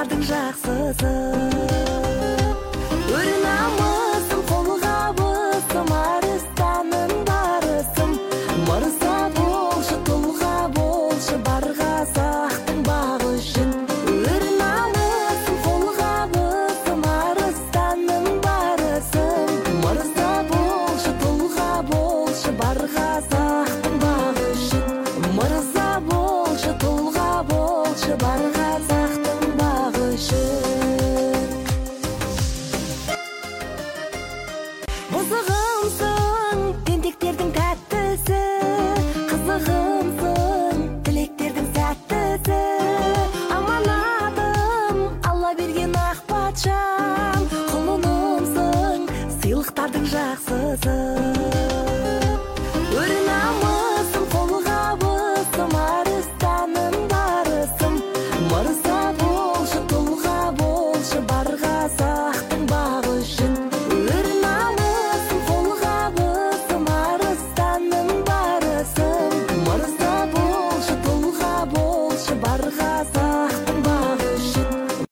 сыйлықтардың жақсысы. Өр намысым, қолғабысым, арыстанның барысым. Мырза болшы, тұлға болшы, бар қазақтың бағы үшін. Өр намысым, қолғабысым, арыстанның барысым. Мырза болшы, тұлға болшы, бар қазақтың бағы үшін. Мырза болшы, тұлға болшы, бар қазақтың бағы үшін. Бұзығымсың, тентектердің тәттісі, қызығымсың, тілектердің сәттісі. Аманатым, Алла берген ақ патшам, құлынымсың, сыйлықтардың жақсысы.